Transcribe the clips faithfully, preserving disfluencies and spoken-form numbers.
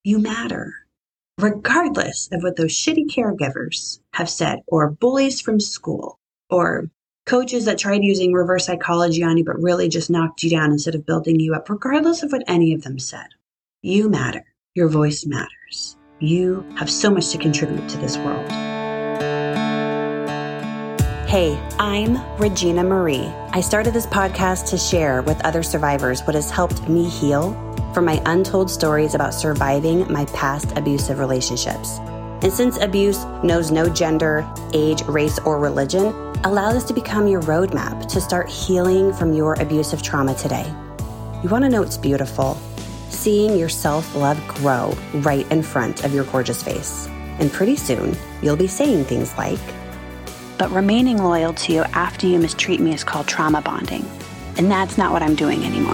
You matter. Regardless of what those shitty caregivers have said, or bullies from school, or coaches that tried using reverse psychology on you but really just knocked you down instead of building you up, regardless of what any of them said, you matter. Your voice matters. You have so much to contribute to this world. Hey, I'm Regina Marie. I started this podcast to share with other survivors what has helped me heal from my untold stories about surviving my past abusive relationships. And since abuse knows no gender, age, race, or religion, allow this to become your roadmap to start healing from your abusive trauma today. You want to know what's beautiful? Seeing your self-love grow right in front of your gorgeous face. And pretty soon, you'll be saying things like, but remaining loyal to you after you mistreat me is called trauma bonding. And that's not what I'm doing anymore.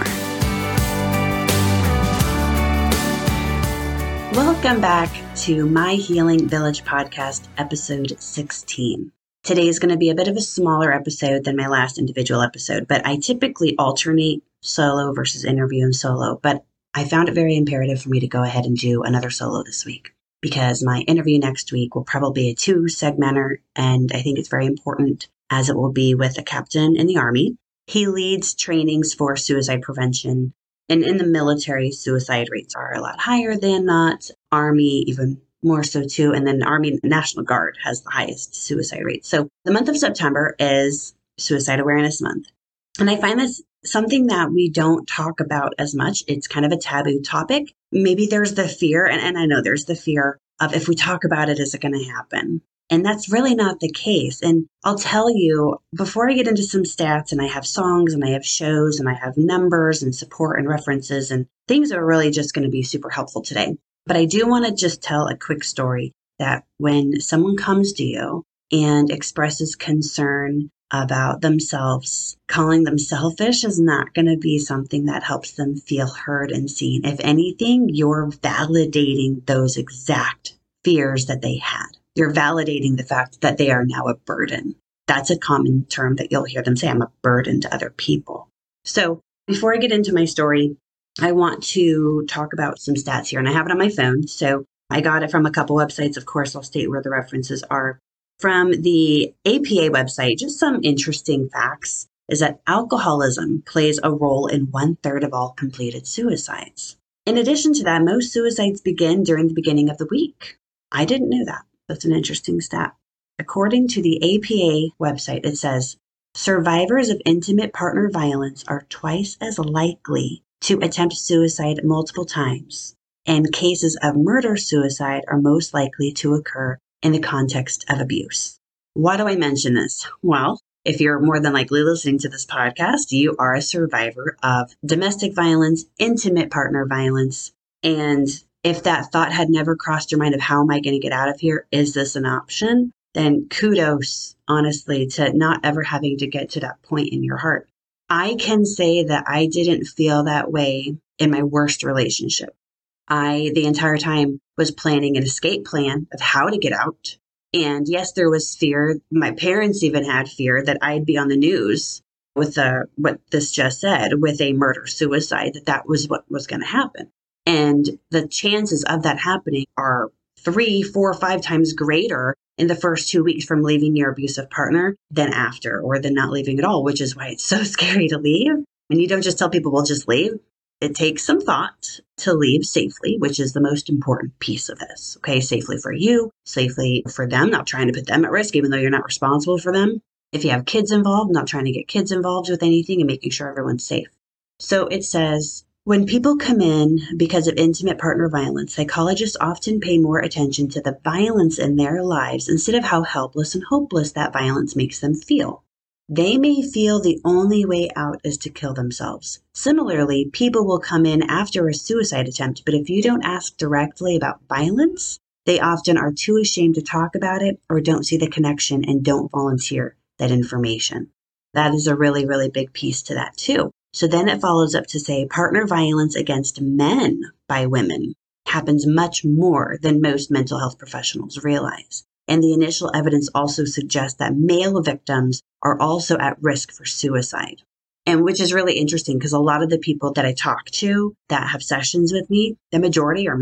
Welcome back to My Healing Village podcast, episode sixteen. Today is going to be a bit of a smaller episode than my last individual episode, but I typically alternate solo versus interview and solo, but I found it very imperative for me to go ahead and do another solo this week because my interview next week will probably be a two-segmenter, and I think it's very important as it will be with a captain in the Army. He leads trainings for suicide prevention. And in the military, suicide rates are a lot higher than not. Army, even more so too. And then Army National Guard has the highest suicide rate. So the month of September is Suicide Awareness Month. And I find this something that we don't talk about as much. It's kind of a taboo topic. Maybe there's the fear, and, and I know there's the fear of if we talk about it, is it going to happen? And that's really not the case. And I'll tell you, before I get into some stats, and I have songs and I have shows and I have numbers and support and references and things that are really just going to be super helpful today. But I do want to just tell a quick story that when someone comes to you and expresses concern about themselves, calling them selfish is not going to be something that helps them feel heard and seen. If anything, you're validating those exact fears that they had. You're validating the fact that they are now a burden. That's a common term that you'll hear them say, I'm a burden to other people. So before I get into my story, I want to talk about some stats here, and I have it on my phone. So I got it from a couple websites. Of course, I'll state where the references are. From the A P A website, just some interesting facts is that alcoholism plays a role in one third of all completed suicides. In addition to that, most suicides begin during the beginning of the week. I didn't know that. That's an interesting stat. According to the A P A website, it says, survivors of intimate partner violence are twice as likely to attempt suicide multiple times, and cases of murder-suicide are most likely to occur in the context of abuse. Why do I mention this? Well, if you're more than likely listening to this podcast, you are a survivor of domestic violence, intimate partner violence, and if that thought had never crossed your mind of how am I going to get out of here? Is this an option? Then kudos, honestly, to not ever having to get to that point in your heart. I can say that I didn't feel that way in my worst relationship. I, the entire time, was planning an escape plan of how to get out. And yes, there was fear. My parents even had fear that I'd be on the news with a, what this just said, with a murder-suicide, that that was what was going to happen. And the chances of that happening are three, four, five times greater in the first two weeks from leaving your abusive partner than after, or than not leaving at all, which is why it's so scary to leave. And you don't just tell people, well, just leave. It takes some thought to leave safely, which is the most important piece of this. Okay, safely for you, safely for them, not trying to put them at risk, even though you're not responsible for them. If you have kids involved, not trying to get kids involved with anything and making sure everyone's safe. So it says, when people come in because of intimate partner violence, psychologists often pay more attention to the violence in their lives instead of how helpless and hopeless that violence makes them feel. They may feel the only way out is to kill themselves. Similarly, people will come in after a suicide attempt, but if you don't ask directly about violence, they often are too ashamed to talk about it or don't see the connection and don't volunteer that information. That is a really, really big piece to that too. So then it follows up to say partner violence against men by women happens much more than most mental health professionals realize. And the initial evidence also suggests that male victims are also at risk for suicide. And which is really interesting because a lot of the people that I talk to that have sessions with me, the majority are men.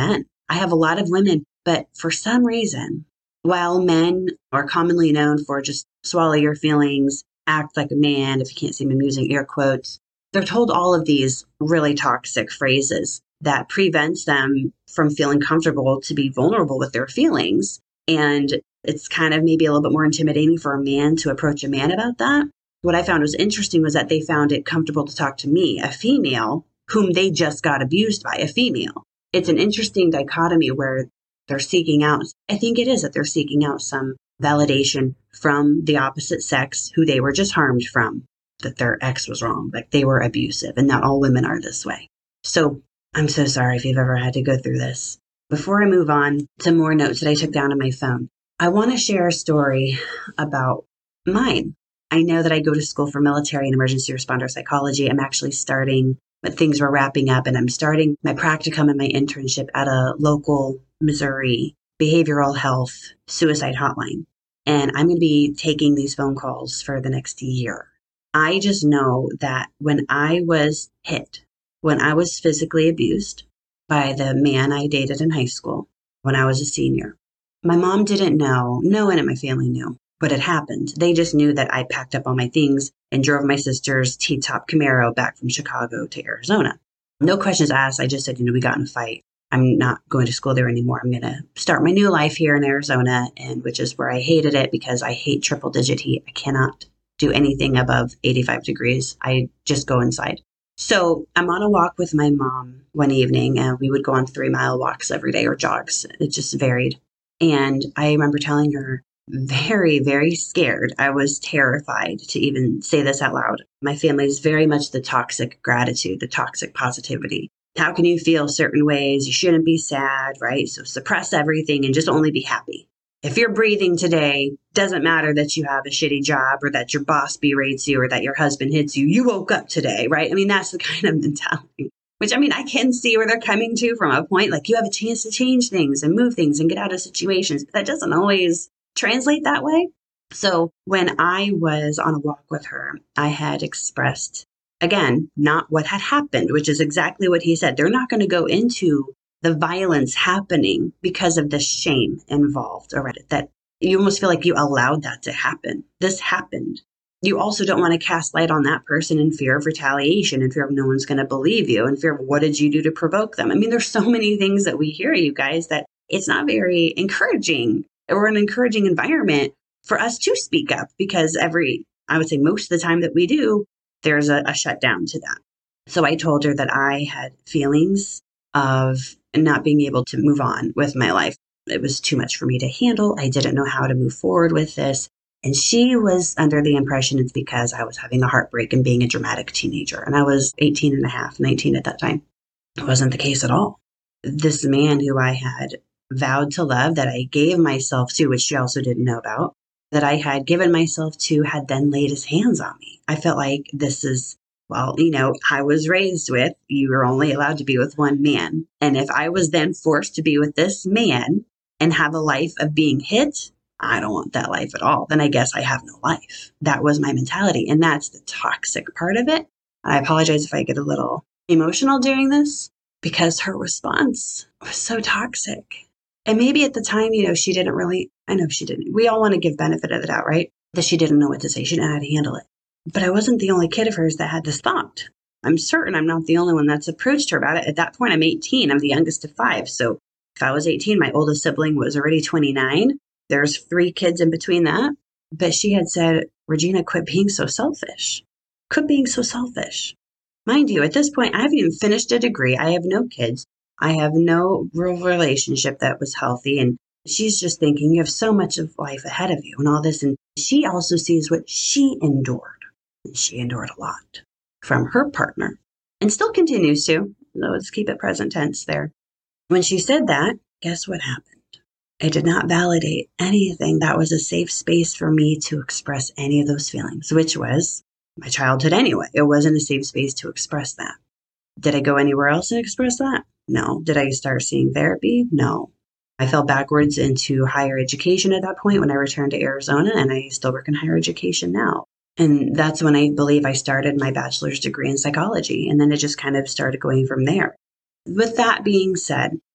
I have a lot of women, but for some reason, while men are commonly known for just swallow your feelings, act like a man, if you can't see me, I'm using air quotes, they're told all of these really toxic phrases that prevents them from feeling comfortable to be vulnerable with their feelings. And it's kind of maybe a little bit more intimidating for a man to approach a man about that. What I found was interesting was that they found it comfortable to talk to me, a female, whom they just got abused by, a female. It's an interesting dichotomy where they're seeking out, I think it is that they're seeking out some validation from the opposite sex who they were just harmed from, that their ex was wrong, like they were abusive, and not all women are this way. So I'm so sorry if you've ever had to go through this. Before I move on to more notes that I took down on my phone, I want to share a story about mine. I know that I go to school for military and emergency responder psychology. I'm actually starting, but things were wrapping up, and I'm starting my practicum and my internship at a local Missouri behavioral health suicide hotline. And I'm going to be taking these phone calls for the next year. I just know that when I was hit, when I was physically abused by the man I dated in high school, when I was a senior, my mom didn't know, no one in my family knew what had happened. They just knew that I packed up all my things and drove my sister's T-top Camaro back from Chicago to Arizona. No questions asked. I just said, you know, we got in a fight. I'm not going to school there anymore. I'm going to start my new life here in Arizona, and which is where I hated it because I hate triple digit heat. I cannot do anything above eighty-five degrees. I just go inside. So I'm on a walk with my mom one evening, and we would go on three mile walks every day or jogs. It just varied. And I remember telling her, very, very scared. I was terrified to even say this out loud. My family is very much the toxic gratitude, the toxic positivity. How can you feel certain ways? You shouldn't be sad, right? So suppress everything and just only be happy. If you're breathing today, doesn't matter that you have a shitty job or that your boss berates you or that your husband hits you. You woke up today, right? I mean, that's the kind of mentality, which I mean, I can see where they're coming to from a point like you have a chance to change things and move things and get out of situations. But that doesn't always translate that way. So when I was on a walk with her, I had expressed, again, not what had happened, which is exactly what he said. They're not going to go into the violence happening because of the shame involved already, that you almost feel like you allowed that to happen. This happened. You also don't want to cast light on that person in fear of retaliation, in fear of no one's going to believe you, in fear of what did you do to provoke them. I mean, there's so many things that we hear, you guys, that it's not very encouraging or an encouraging environment for us to speak up, because every, I would say most of the time that we do, there's a, a shutdown to that. So I told her that I had feelings of not being able to move on with my life. It was too much for me to handle. I didn't know how to move forward with this. And she was under the impression it's because I was having a heartbreak and being a dramatic teenager. And I was eighteen and a half, nineteen at that time. It wasn't the case at all. This man who I had vowed to love, that I gave myself to, which she also didn't know about, that I had given myself to, had then laid his hands on me. I felt like this is, well, you know, I was raised with, you were only allowed to be with one man. And if I was then forced to be with this man and have a life of being hit, I don't want that life at all. Then I guess I have no life. That was my mentality. And that's the toxic part of it. I apologize if I get a little emotional during this, because her response was so toxic. And maybe at the time, you know, she didn't really, I know she didn't. We all want to give benefit of the doubt, right? That she didn't know what to say. She didn't know how to handle it. But I wasn't the only kid of hers that had this thought. I'm certain I'm not the only one that's approached her about it. At that point, I'm eighteen. I'm the youngest of five. So if I was eighteen, my oldest sibling was already twenty-nine. There's three kids in between that. But she had said, Regina, quit being so selfish. Quit being so selfish. Mind you, at this point, I haven't even finished a degree. I have no kids. I have no real relationship that was healthy. And she's just thinking you have so much of life ahead of you and all this. And she also sees what she endured. And she endured a lot from her partner and still continues to. Let's keep it present tense there. When she said that, guess what happened? I did not validate anything that was a safe space for me to express any of those feelings, which was my childhood anyway. It wasn't a safe space to express that. Did I go anywhere else and express that? No. Did I start seeing therapy? No. I fell backwards into higher education at that point when I returned to Arizona, and I still work in higher education now. And that's when I believe I started my bachelor's degree in psychology. And then it just kind of started going from there. With that being said,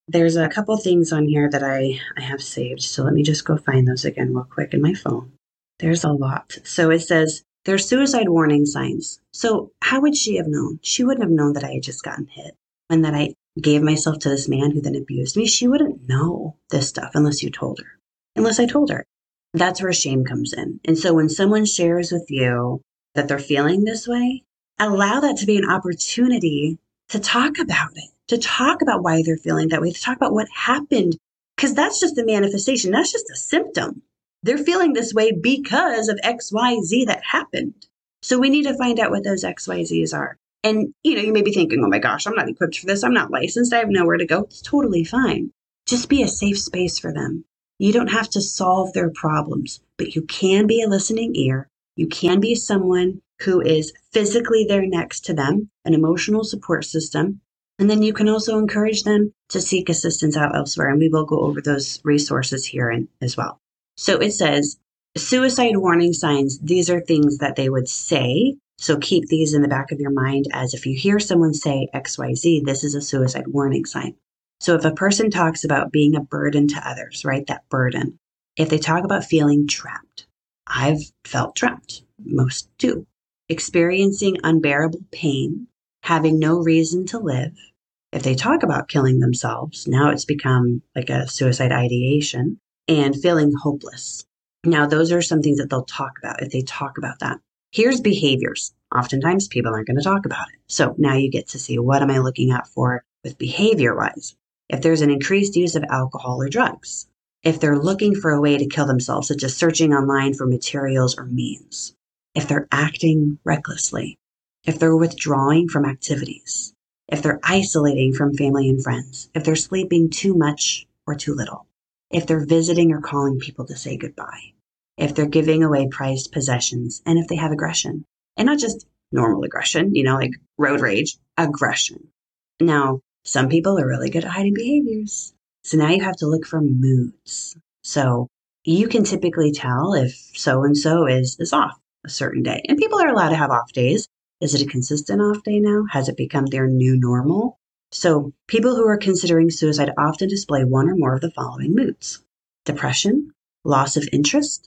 there's a couple things on here that I, I have saved. So let me just go find those again real quick in my phone. There's a lot. So it says there's suicide warning signs. So how would she have known? She wouldn't have known that I had just gotten hit and that I gave myself to this man who then abused me. She wouldn't know this stuff unless you told her, unless I told her. That's where shame comes in. And so when someone shares with you that they're feeling this way, allow that to be an opportunity to talk about it, to talk about why they're feeling that way, to talk about what happened, because that's just the manifestation. That's just a symptom. They're feeling this way because of X Y Z that happened. So we need to find out what those X Y Zs are. And, you know, you may be thinking, oh my gosh, I'm not equipped for this. I'm not licensed. I have nowhere to go. It's totally fine. Just be a safe space for them. You don't have to solve their problems, but you can be a listening ear. You can be someone who is physically there next to them, an emotional support system. And then you can also encourage them to seek assistance out elsewhere. And we will go over those resources here in, as well. So it says suicide warning signs. These are things that they would say. So keep these in the back of your mind as if you hear someone say X Y Z, this is a suicide warning sign. So if a person talks about being a burden to others, right, that burden, if they talk about feeling trapped, I've felt trapped, most do, experiencing unbearable pain, having no reason to live. If they talk about killing themselves, now it's become like a suicide ideation, and feeling hopeless. Now, those are some things that they'll talk about if they talk about that. Here's behaviors. Oftentimes people aren't going to talk about it. So now you get to see, what am I looking at for with behavior-wise? If there's an increased use of alcohol or drugs, if they're looking for a way to kill themselves, such as searching online for materials or means, if they're acting recklessly, if they're withdrawing from activities, if they're isolating from family and friends, if they're sleeping too much or too little, if they're visiting or calling people to say goodbye, if they're giving away prized possessions, and if they have aggression. And not just normal aggression, you know, like road rage, aggression. Now, some people are really good at hiding behaviors. So now you have to look for moods. So you can typically tell if so-and-so is, is off a certain day. And people are allowed to have off days. Is it a consistent off day now? Has it become their new normal? So people who are considering suicide often display one or more of the following moods: depression, loss of interest,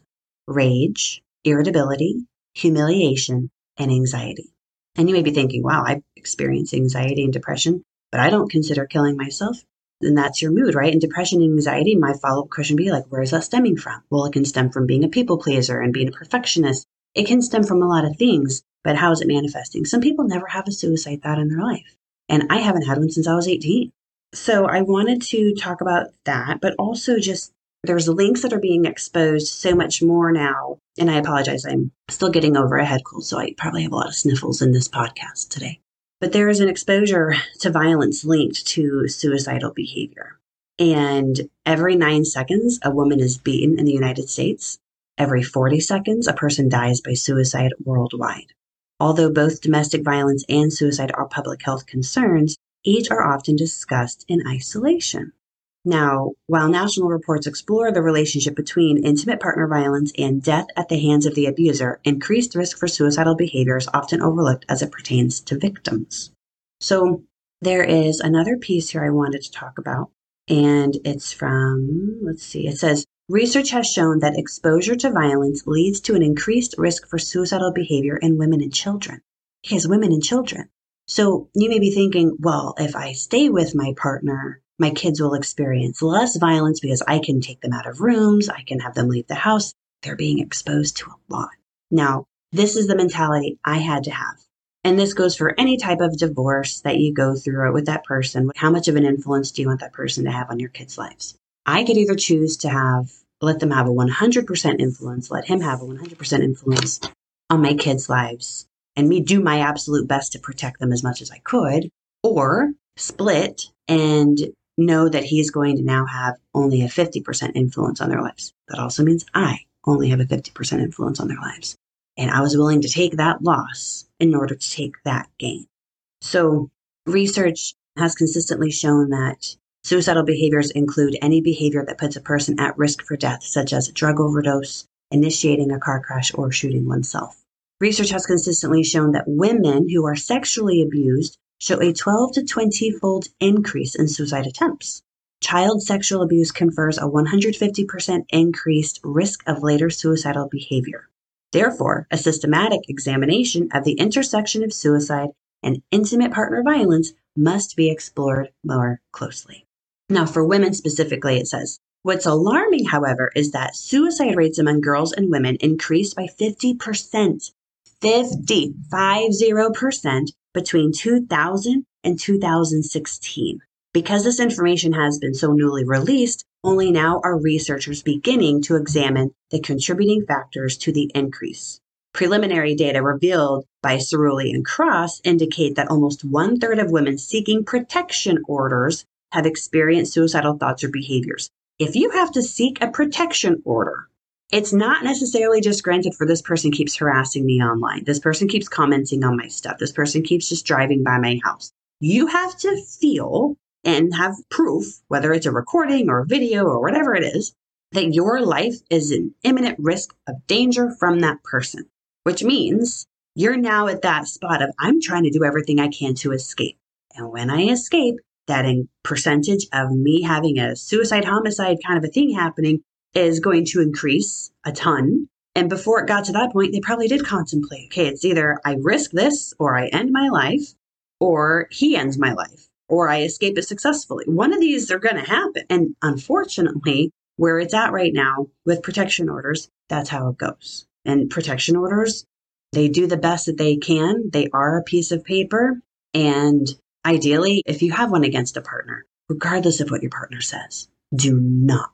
rage, irritability, humiliation, and anxiety. And you may be thinking, wow, I experience anxiety and depression, but I don't consider killing myself. Then that's your mood, right? And depression and anxiety, my follow-up question would be like, where is that stemming from? Well, it can stem from being a people pleaser and being a perfectionist. It can stem from a lot of things, but how is it manifesting? Some people never have a suicide thought in their life. And I haven't had one since I was eighteen. So I wanted to talk about that, but also just there's links that are being exposed so much more now. And I apologize, I'm still getting over a head cold, so I probably have a lot of sniffles in this podcast today. But there is an exposure to violence linked to suicidal behavior. And every nine seconds, a woman is beaten in the United States. Every forty seconds, a person dies by suicide worldwide. Although both domestic violence and suicide are public health concerns, each are often discussed in isolation. Now, while national reports explore the relationship between intimate partner violence and death at the hands of the abuser, increased risk for suicidal behavior is often overlooked as it pertains to victims. So there is another piece here I wanted to talk about, and it's from, let's see, it says, research has shown that exposure to violence leads to an increased risk for suicidal behavior in women and children. Yes, women and children. So you may be thinking, well, if I stay with my partner, my kids will experience less violence because I can take them out of rooms. I can have them leave the house. They're being exposed to a lot. Now, this is the mentality I had to have. And this goes for any type of divorce that you go through with that person. How much of an influence do you want that person to have on your kids' lives? I could either choose to have, let them have a one hundred percent influence, let him have a one hundred percent influence on my kids' lives, and me do my absolute best to protect them as much as I could, or split and know that he's going to now have only a fifty percent influence on their lives. That also means I only have a fifty percent influence on their lives. And I was willing to take that loss in order to take that gain. So research has consistently shown that suicidal behaviors include any behavior that puts a person at risk for death, such as a drug overdose, initiating a car crash, or shooting oneself. Research has consistently shown that women who are sexually abused show a twelve to twenty fold increase in suicide attempts. child sexual abuse confers a one hundred fifty percent increased risk of later suicidal behavior. Therefore, a systematic examination of the intersection of suicide and intimate partner violence must be explored more closely. Now, for women specifically, it says, what's alarming, however, is that suicide rates among girls and women increased by fifty percent, fifty, five-zero percent between two thousand and two thousand sixteen. Because this information has been so newly released, only now are researchers beginning to examine the contributing factors to the increase. Preliminary data revealed by Cerulli and Cross indicate that almost one-third of women seeking protection orders have experienced suicidal thoughts or behaviors. If you have to seek a protection order, it's not necessarily just granted for this person keeps harassing me online. This person keeps commenting on my stuff. This person keeps just driving by my house. You have to feel and have proof, whether it's a recording or a video or whatever it is, that your life is in imminent risk of danger from that person, which means you're now at that spot of, I'm trying to do everything I can to escape. And when I escape, that in percentage of me having a suicide homicide kind of a thing happening is going to increase a ton. And before it got to that point, they probably did contemplate, okay, it's either I risk this or I end my life, or he ends my life, or I escape it successfully. One of these are going to happen. And unfortunately, where it's at right now with protection orders, that's how it goes. And protection orders, they do the best that they can. They are a piece of paper. And ideally, if you have one against a partner, regardless of what your partner says, do not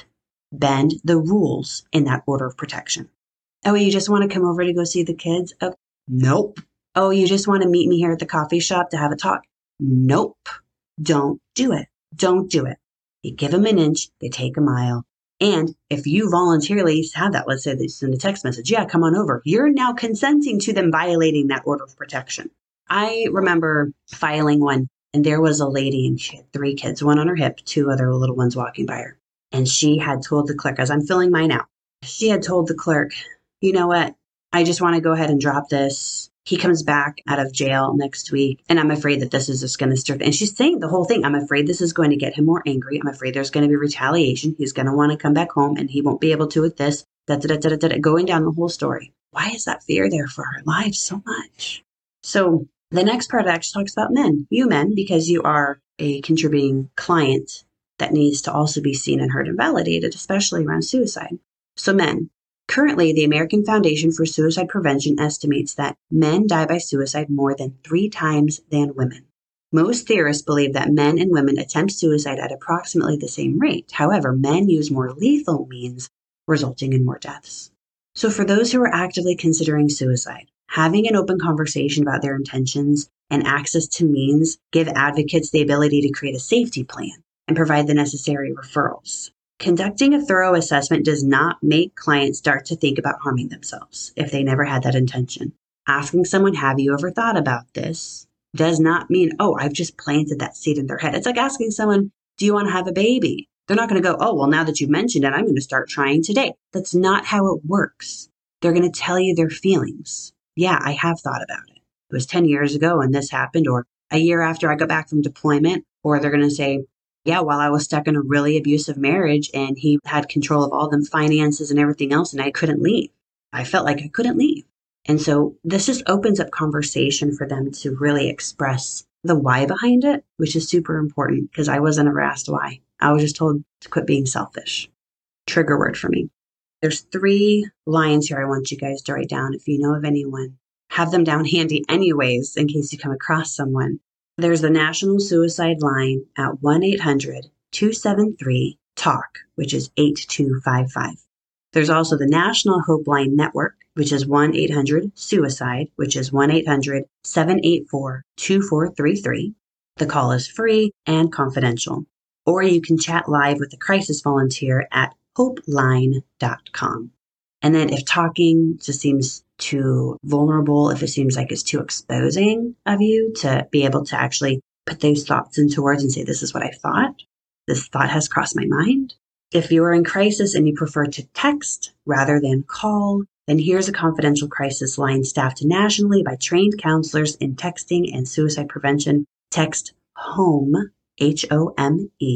bend the rules in that order of protection. Oh, you just want to come over to go see the kids? Oh, nope. Oh, you just want to meet me here at the coffee shop to have a talk? Nope. Don't do it. Don't do it. You give them an inch, they take a mile. And if you voluntarily have that, let's say they send a text message, yeah, come on over. You're now consenting to them violating that order of protection. I remember filing one, and there was a lady, and she had three kids, one on her hip, two other little ones walking by her. And she had told the clerk, as I'm filling mine out, she had told the clerk, you know what? I just want to go ahead and drop this. He comes back out of jail next week, and I'm afraid that this is just going to start. And she's saying the whole thing. I'm afraid this is going to get him more angry. I'm afraid there's going to be retaliation. He's going to want to come back home, and he won't be able to with this. Da, da, da, da, da, da, going down the whole story. Why is that fear there for our lives so much? So the next part actually talks about men. You men, because you are a contributing client that needs to also be seen and heard and validated, especially around suicide. So men. Currently, the American Foundation for Suicide Prevention estimates that men die by suicide more than three times than women. Most theorists believe that men and women attempt suicide at approximately the same rate. However, men use more lethal means, resulting in more deaths. So for those who are actively considering suicide, having an open conversation about their intentions and access to means give advocates the ability to create a safety plan and provide the necessary referrals. Conducting a thorough assessment does not make clients start to think about harming themselves if they never had that intention. Asking someone, have you ever thought about this, does not mean, oh, I've just planted that seed in their head. It's like asking someone, do you want to have a baby? They're not going to go, oh, well, now that you've mentioned it, I'm going to start trying today. That's not how it works. They're going to tell you their feelings. Yeah, I have thought about it. It was ten years ago and this happened, or a year after I got back from deployment, or they're going to say, yeah, while I was stuck in a really abusive marriage and he had control of all the finances and everything else, and I couldn't leave. I felt like I couldn't leave. And so this just opens up conversation for them to really express the why behind it, which is super important because I wasn't ever asked why. I was just told to quit being selfish. Trigger word for me. There's three lines here I want you guys to write down. If you know of anyone, have them down handy anyways in case you come across someone. There's the National Suicide Line at one eight hundred two seven three TALK, which is eight two five five. There's also the National Hope Line Network, which is one eight hundred SUICIDE, which is one eight hundred seven eight four two four three three. The call is free and confidential. Or you can chat live with the crisis volunteer at hope line dot com. And then if talking just seems too vulnerable, if it seems like it's too exposing of you to be able to actually put those thoughts into words and say, this is what I thought. This thought has crossed my mind. If you are in crisis and you prefer to text rather than call, then here's a confidential crisis line staffed nationally by trained counselors in texting and suicide prevention. Text HOME, H O M E,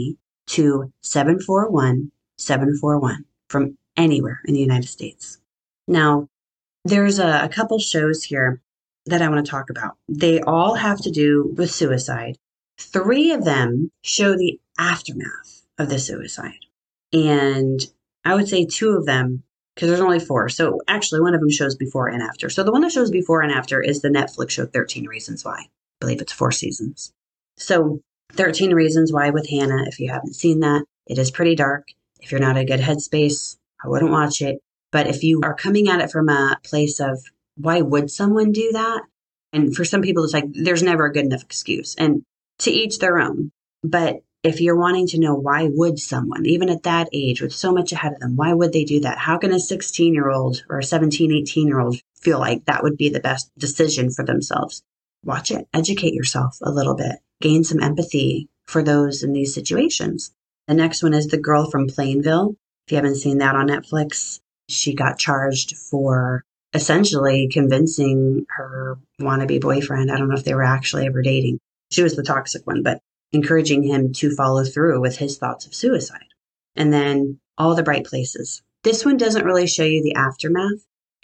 to seven four one, seven four one from anywhere in the United States. Now, there's a, a couple shows here that I want to talk about. They all have to do with suicide. Three of them show the aftermath of the suicide. And I would say two of them, because there's only four. So actually, one of them shows before and after. So the one that shows before and after is the Netflix show thirteen Reasons Why. I believe it's four seasons. So thirteen Reasons Why with Hannah, if you haven't seen that, it is pretty dark. If you're not in a good headspace, I wouldn't watch it. But if you are coming at it from a place of, why would someone do that? And for some people, it's like, there's never a good enough excuse. And to each their own. But if you're wanting to know, why would someone, even at that age, with so much ahead of them, why would they do that? How can a sixteen-year-old or a seventeen, eighteen-year-old feel like that would be the best decision for themselves? Watch it. Educate yourself a little bit. Gain some empathy for those in these situations. The next one is The Girl from Plainville. If you haven't seen that on Netflix, she got charged for essentially convincing her wannabe boyfriend. I don't know if they were actually ever dating. She was the toxic one, but encouraging him to follow through with his thoughts of suicide. And then All the Bright Places. This one doesn't really show you the aftermath.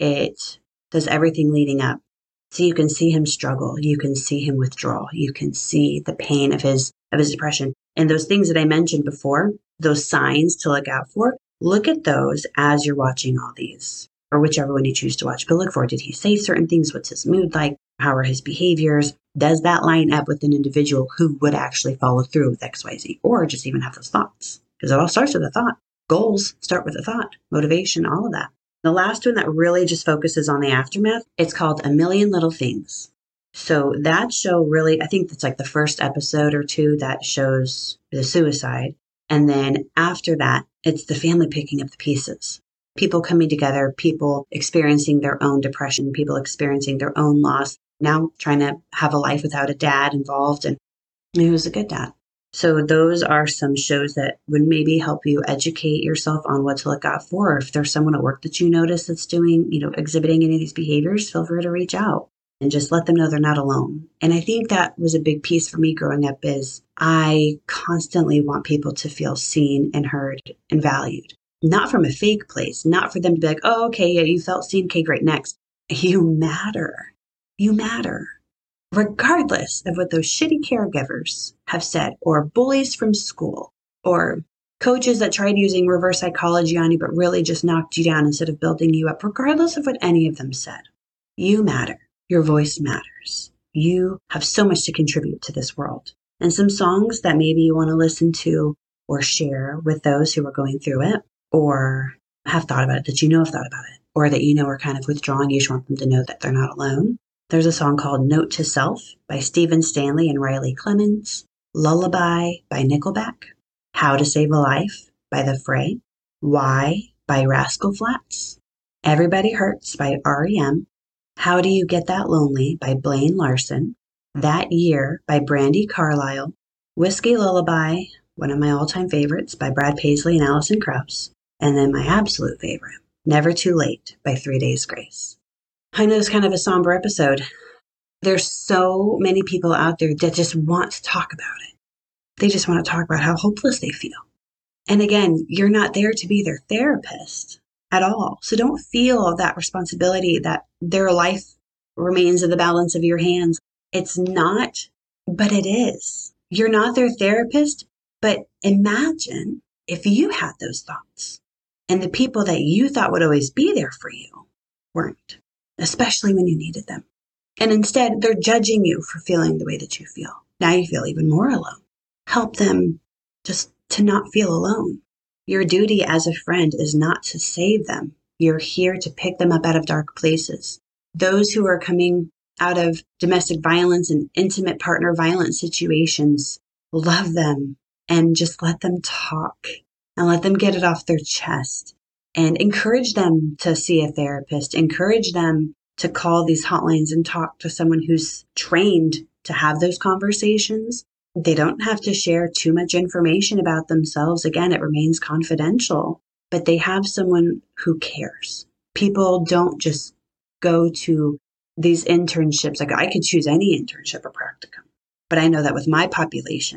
It does everything leading up. So you can see him struggle. You can see him withdraw. You can see the pain of his of his depression. And those things that I mentioned before, those signs to look out for, look at those as you're watching all these, or whichever one you choose to watch. But look for, did he say certain things? What's his mood like? How are his behaviors? Does that line up with an individual who would actually follow through with X Y Z, or just even have those thoughts? Because it all starts with a thought. Goals start with a thought, motivation, all of that. The last one that really just focuses on the aftermath, it's called A Million Little Things. So that show really, I think that's like the first episode or two that shows the suicide. And then after that, it's the family picking up the pieces. People coming together, people experiencing their own depression, people experiencing their own loss, now trying to have a life without a dad involved. And he was a good dad. So those are some shows that would maybe help you educate yourself on what to look out for. Or if there's someone at work that you notice that's doing, you know, exhibiting any of these behaviors, feel free to reach out and just let them know they're not alone. And I think that was a big piece for me growing up is I constantly want people to feel seen and heard and valued. Not from a fake place, not for them to be like, oh, okay, yeah, you felt seen, okay, great, next. You matter. You matter. Regardless of what those shitty caregivers have said, or bullies from school, or coaches that tried using reverse psychology on you but really just knocked you down instead of building you up, regardless of what any of them said, you matter. Your voice matters. You have so much to contribute to this world. And some songs that maybe you want to listen to or share with those who are going through it, or have thought about it, that you know have thought about it, or that you know are kind of withdrawing. You just want them to know that they're not alone. There's a song called Note to Self by Stephen Stanley and Riley Clemens, Lullaby by Nickelback, How to Save a Life by The Fray, Why by Rascal Flatts, Everybody Hurts by R E M, How Do You Get That Lonely by Blaine Larson, That Year by Brandi Carlile, Whiskey Lullaby, one of my all-time favorites by Brad Paisley and Alison Krauss, and then my absolute favorite, Never Too Late by Three Days Grace. I know it's kind of a somber episode. There's so many people out there that just want to talk about it. They just want to talk about how hopeless they feel. And again, you're not there to be their therapist at all. So don't feel that responsibility that their life remains in the balance of your hands. It's not, but it is. You're not their therapist, but imagine if you had those thoughts and the people that you thought would always be there for you weren't, especially when you needed them. And instead, they're judging you for feeling the way that you feel. Now you feel even more alone. Help them just to not feel alone. Your duty as a friend is not to save them. You're here to pick them up out of dark places. Those who are coming out of domestic violence and intimate partner violence situations, love them and just let them talk and let them get it off their chest and encourage them to see a therapist. Encourage them to call these hotlines and talk to someone who's trained to have those conversations. They don't have to share too much information about themselves. Again, it remains confidential, but they have someone who cares. People don't just go to these internships. Like I could choose any internship or practicum, but I know that with my population,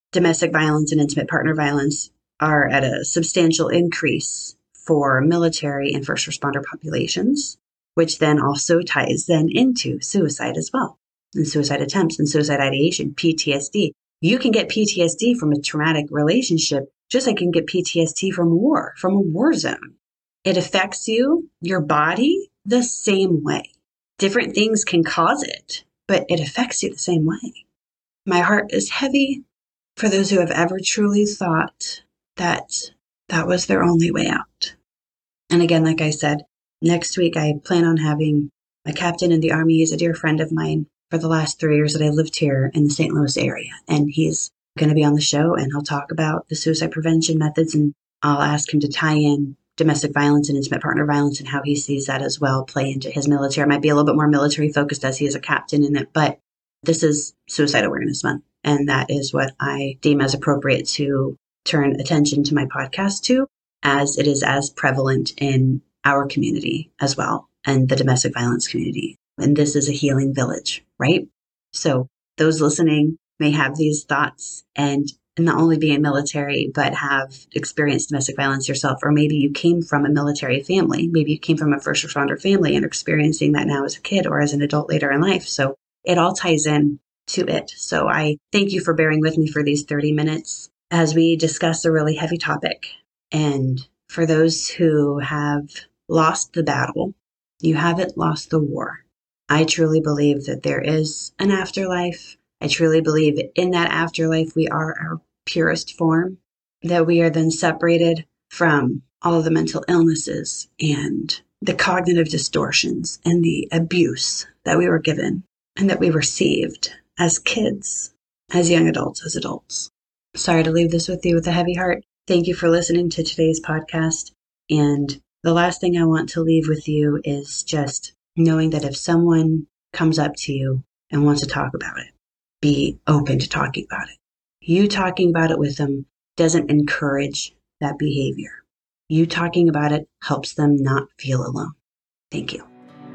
domestic violence and intimate partner violence are at a substantial increase for military and first responder populations, which then also ties then into suicide as well, and suicide attempts and suicide ideation, P T S D. You can get P T S D from a traumatic relationship, just like you can get P T S D from war, from a war zone. It affects you, your body, the same way. Different things can cause it, but it affects you the same way. My heart is heavy for those who have ever truly thought that that was their only way out. And again, like I said, next week I plan on having a captain in the Army. He's a dear friend of mine for the last three years that I lived here in the Saint Louis area. And he's going to be on the show, and he'll talk about the suicide prevention methods, and I'll ask him to tie in domestic violence and intimate partner violence and how he sees that as well play into his military. It might be a little bit more military focused as he is a captain in it, but this is Suicide Awareness Month. And that is what I deem as appropriate to turn attention to my podcast to, as it is as prevalent in our community as well, and the domestic violence community. And this is a healing village, right? So those listening may have these thoughts and not only be in military, but have experienced domestic violence yourself. Or maybe you came from a military family. Maybe you came from a first responder family and are experiencing that now as a kid or as an adult later in life. So it all ties in to it. So I thank you for bearing with me for these thirty minutes as we discuss a really heavy topic. And for those who have lost the battle, you haven't lost the war. I truly believe that there is an afterlife. I truly believe that in that afterlife, we are our purest form, that we are then separated from all of the mental illnesses and the cognitive distortions and the abuse that we were given and that we received as kids, as young adults, as adults. Sorry to leave this with you with a heavy heart. Thank you for listening to today's podcast. And the last thing I want to leave with you is just knowing that if someone comes up to you and wants to talk about it, be open to talking about it. You talking about it with them doesn't encourage that behavior. You talking about it helps them not feel alone. Thank you.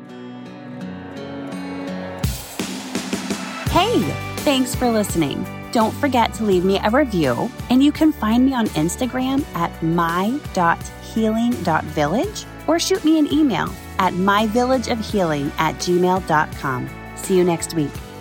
Hey, thanks for listening. Don't forget to leave me a review, and you can find me on Instagram at my dot healing dot village or shoot me an email at myvillageofhealing at gmail dot com. See you next week.